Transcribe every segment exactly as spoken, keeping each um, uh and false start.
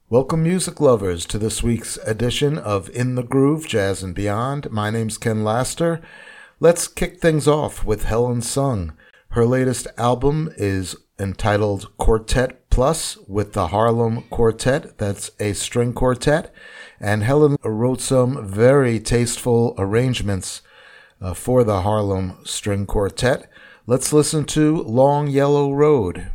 Welcome, music lovers, to this week's edition of In the Groove, Jazz and Beyond. My name's Ken Laster. Let's kick things off with Helen Sung. Her latest album is entitled Quartet Plus with the Harlem Quartet. That's a string quartet. And Helen wrote some very tasteful arrangements uh, for the Harlem String Quartet. Let's listen to Long Yellow Road.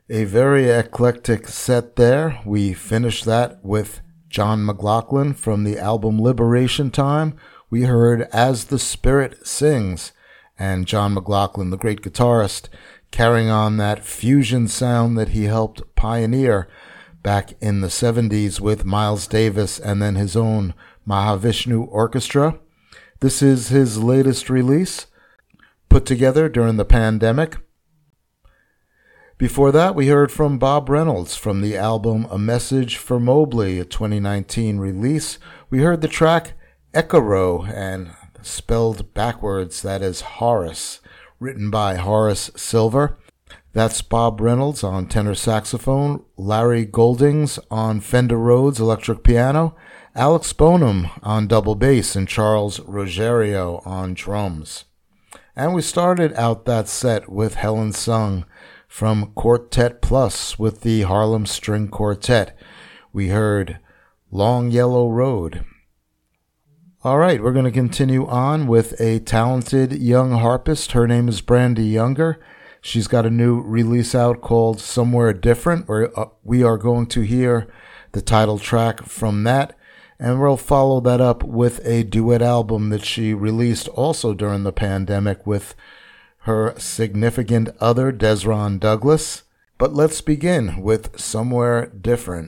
A very eclectic set there. We finished that with John McLaughlin from the album Liberation Time. We heard As the Spirit Sings, and John McLaughlin, the great guitarist, carrying on that fusion sound that he helped pioneer back in the seventies with Miles Davis and then his own Mahavishnu Orchestra. This is his latest release, put together during the pandemic. Before that, we heard from Bob Reynolds from the album A Message for Mobley, a twenty nineteen release. We heard the track Ekaro, and spelled backwards, that is Horace, written by Horace Silver. That's Bob Reynolds on tenor saxophone, Larry Goldings on Fender Rhodes electric piano, Alex Bonham on double bass, and Charles Rogerio on drums. And we started out that set with Helen Sung from Quartet Plus with the Harlem String Quartet. We heard Long Yellow Road. All right, we're going to continue on with a talented young harpist. Her name is Brandy Younger. She's got a new release out called Somewhere Different, where uh, we are going to hear the title track from that. And we'll follow that up with a duet album that she released also during the pandemic with her significant other, Desron Douglas. But let's begin with Somewhere Different.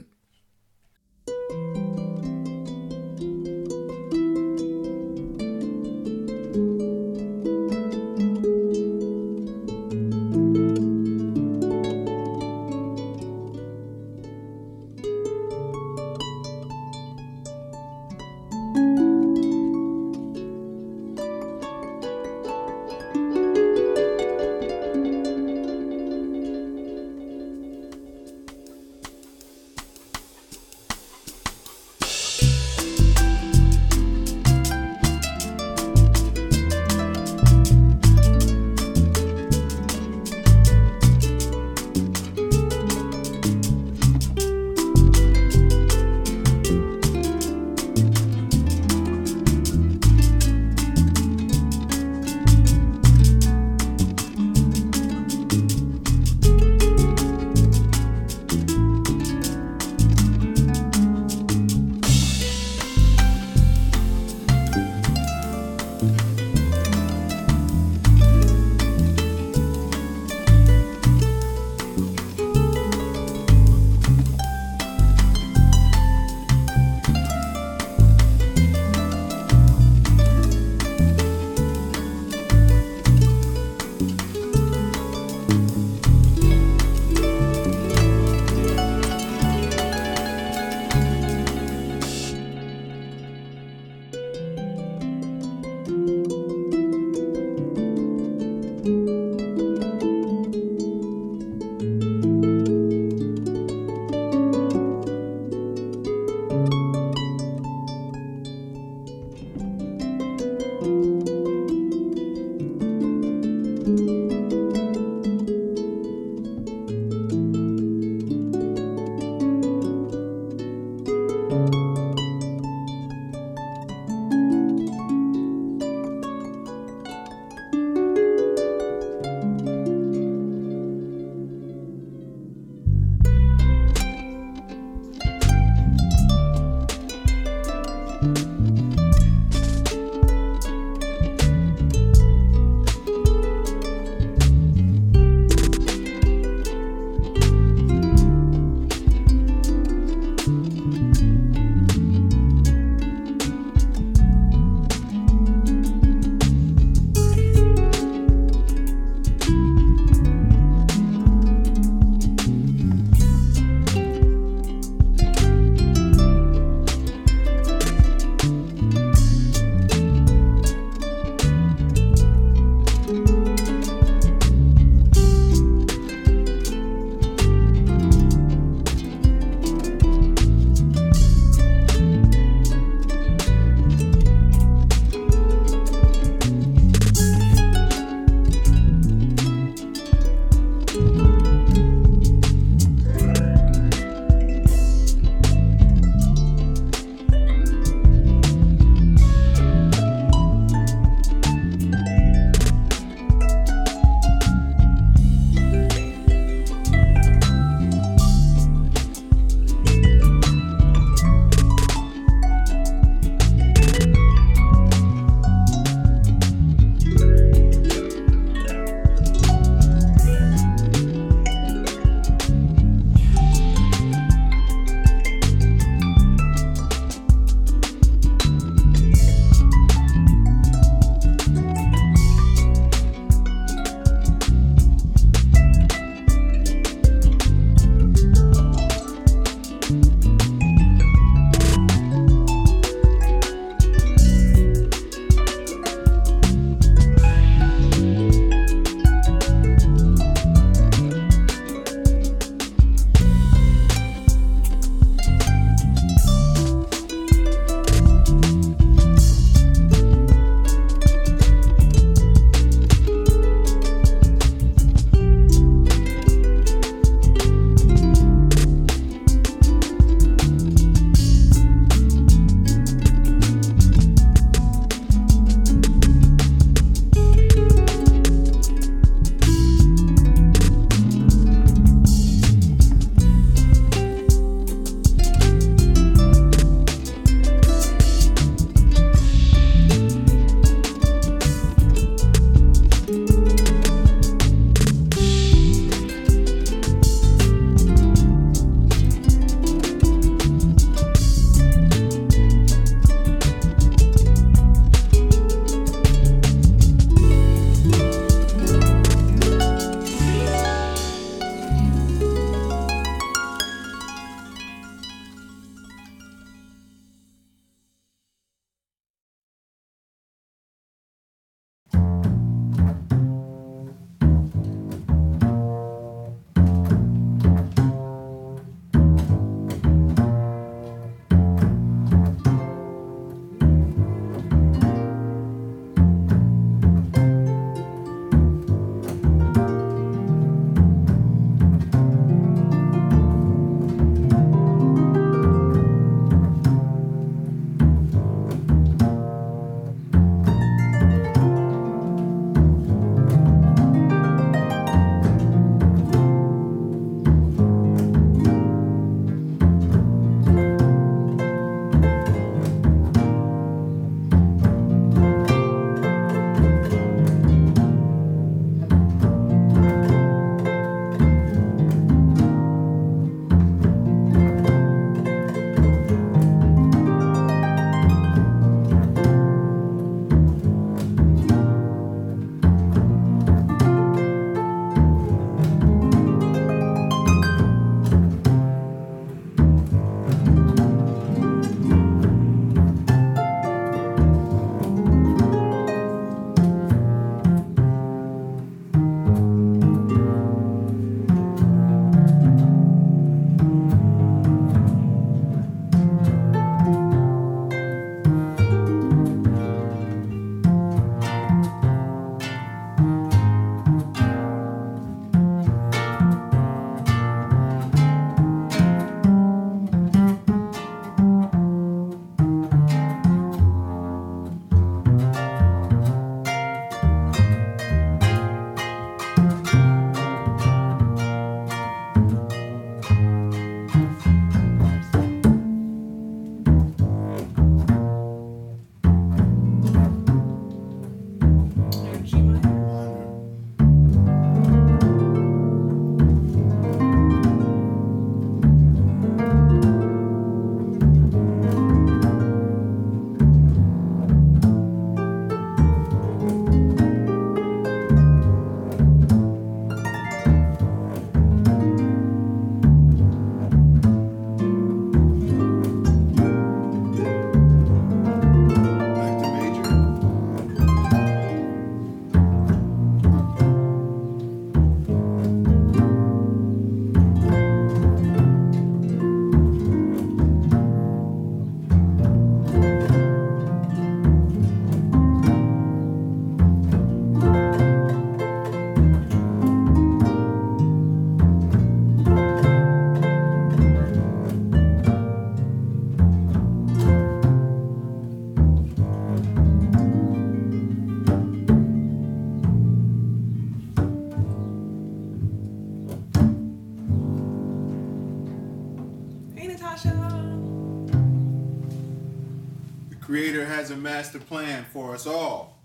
The Creator has a master plan for us all.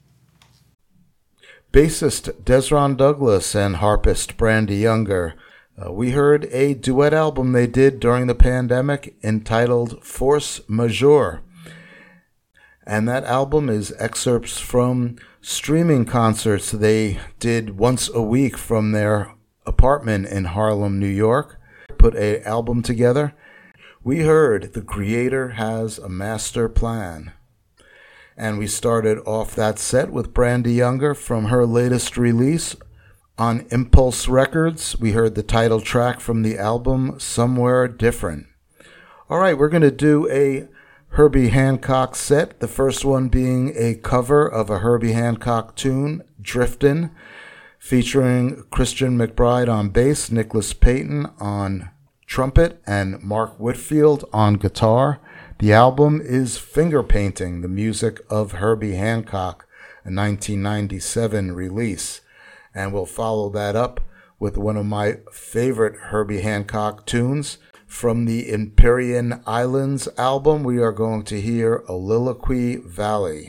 Bassist Desron Douglas and harpist Brandy Younger. Uh, we heard a duet album they did during the pandemic entitled Force Majeure. And that album is excerpts from streaming concerts they did once a week from their apartment in Harlem, New York. Put an album together. We heard The Creator Has a Master Plan. And we started off that set with Brandy Younger from her latest release on Impulse Records. We heard the title track from the album Somewhere Different. All right, we're going to do a Herbie Hancock set, the first one being a cover of a Herbie Hancock tune, Driftin', featuring Christian McBride on bass, Nicholas Payton on trumpet, and Mark Whitfield on guitar. The album is Finger Painting, the music of Herbie Hancock, a nineteen ninety-seven release. And we'll follow that up with one of my favorite Herbie Hancock tunes. From the Empyrean Islands album, we are going to hear Oliloquy Valley.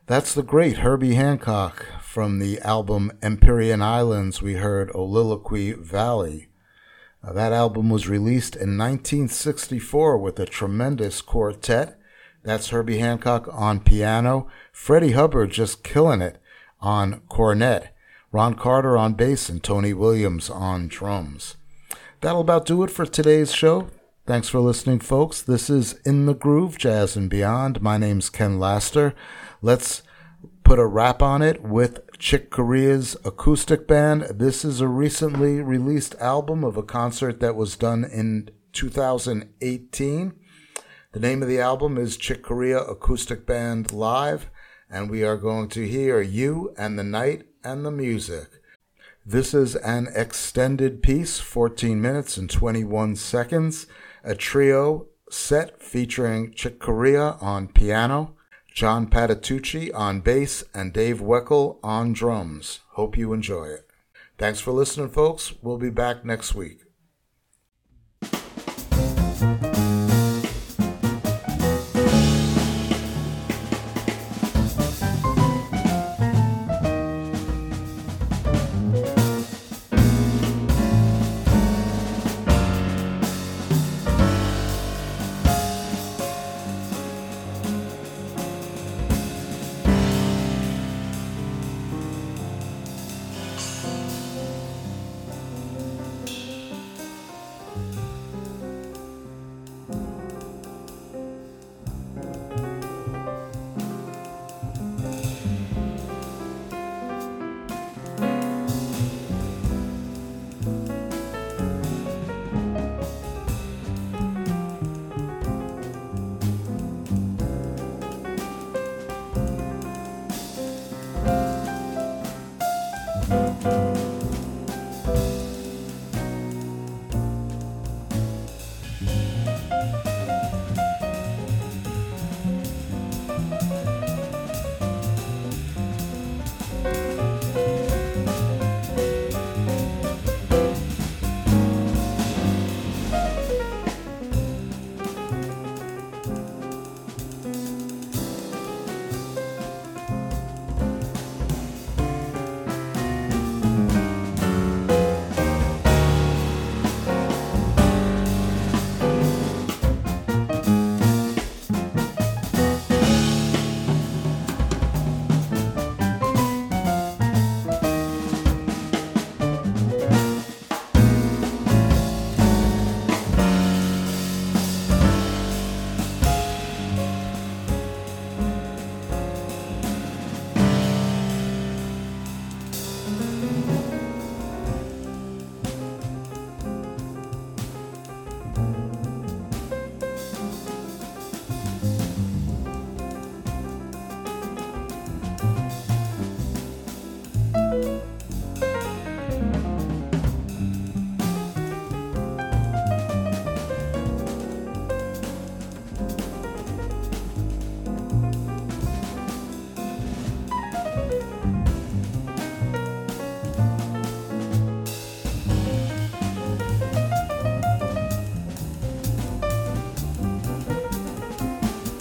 That's the great Herbie Hancock. From the album Empyrean Islands, we heard Oliloquy Valley. Uh, that album was released in nineteen sixty-four with a tremendous quartet. That's Herbie Hancock on piano, Freddie Hubbard just killing it on cornet, Ron Carter on bass, and Tony Williams on drums. That'll about do it for today's show. Thanks for listening, folks. This is In the Groove, Jazz and Beyond. My name's Ken Laster. Let's put a wrap on it with Chick Corea's acoustic band. This is a recently released album of a concert that was done in two thousand eighteen. The name of the album is Chick Corea Acoustic Band Live, and we are going to hear You and the Night and the Music. This is an extended piece, fourteen minutes and twenty-one seconds, a trio set featuring Chick Corea on piano, John Patitucci on bass, and Dave Weckl on drums. Hope you enjoy it. Thanks for listening, folks. We'll be back next week.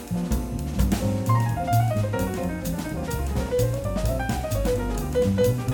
Thank you.